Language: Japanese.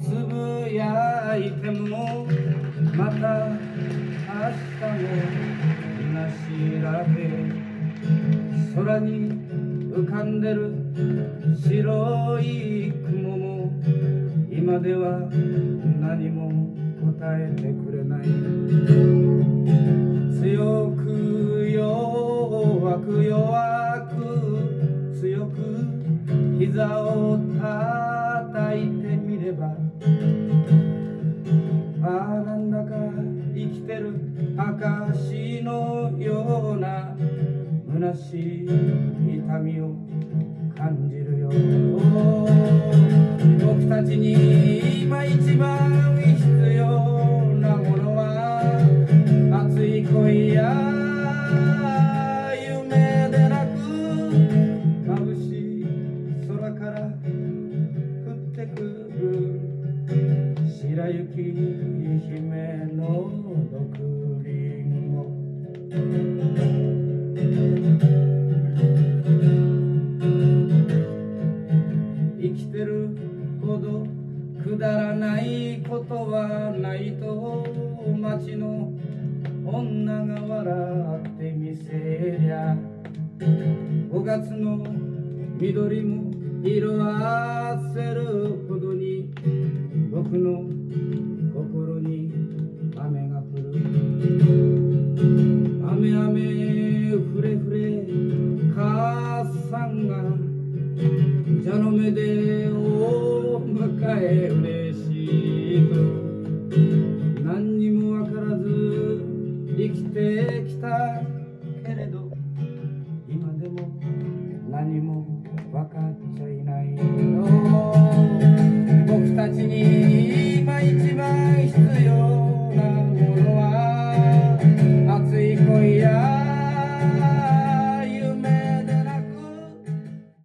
つぶやいてもまた明日もみなしらけ空に浮かんでる白い雲も今では何も答えてくれない強く弱く弱く強く膝を叩いてみればなんだか生きてる証のような虚しい痛みを感じるよ僕たちに今一番必要なものは熱い恋や夢でなく眩しい空から降ってくる白雪姫の毒リンゴ生きてるほどくだらないことはないと街の女が笑ってみせりゃ5月の緑も色あせるほどに僕の心に雨が降る雨雨ふれふれ母さんが蛇の目でお迎え嬉しいと何にもわからず生きてきたけれど今でも何もわからない